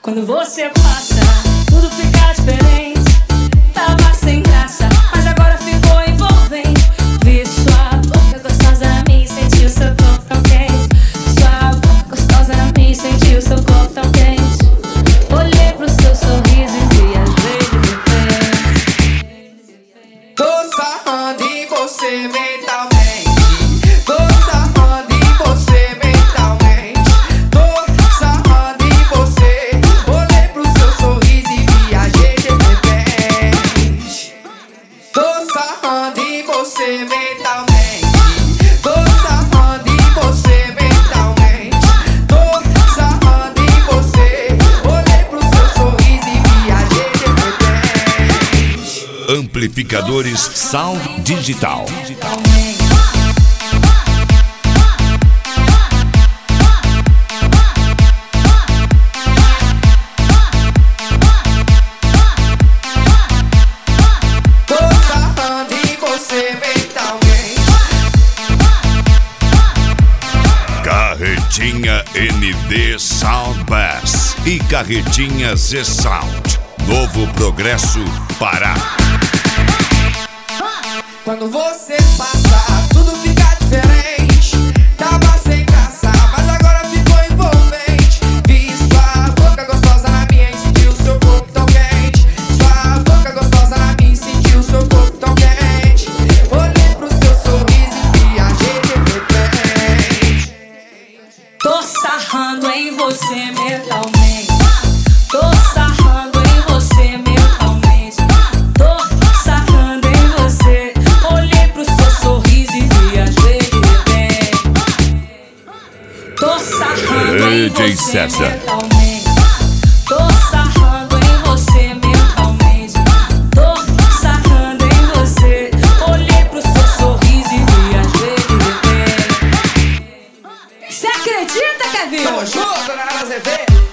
Quando você passa, tudo fica diferente. Tava sem graça, mas agora ficou envolvente. Vi sua boca gostosa na minha e senti o seu corpo tão quente. Sua boca gostosa na minha e senti o seu corpo tão quente. Olhei pro seu sorriso e viajei de repente. Tô sarrando em você mentalmente. Tô sarrando em você mentalmente. Tô sarrando em você. Olhei pro seu sorriso e viajei de repente. Tô sarrando em você mentalmente. Tô sarrando em você mentalmente. Tô sarrando em você. Olhei pro seu sorriso e viajei de repente. Amplificadores Sound Digital. Tô sarrando em você mentalmente. Carretinha ND Sound Bass e Carretinha Z Sound. Novo Progresso, Pará. Quando você passa, tudo fica diferente. Tava sem graça, mas agora ficou envolvente. Vi sua boca gostosa na minha e senti o seu corpo tão quente. Sua boca gostosa na minha e senti o seu corpo tão quente. Olhei pro seu sorriso e viajei de repente. Tô sarrando em você mentalmente. Tô sarrando em você mentalmente. Tô sarrando em você. Olhei pro seu sorriso e viajei de repente. Tô sarrando em DJ você César. mentalmente. Tô sarrando em você mentalmente. Tô sarrando em você. Olhei pro seu sorriso e viajei de repente. Cê acredita, Kevin? Tamo junto, galera ZV.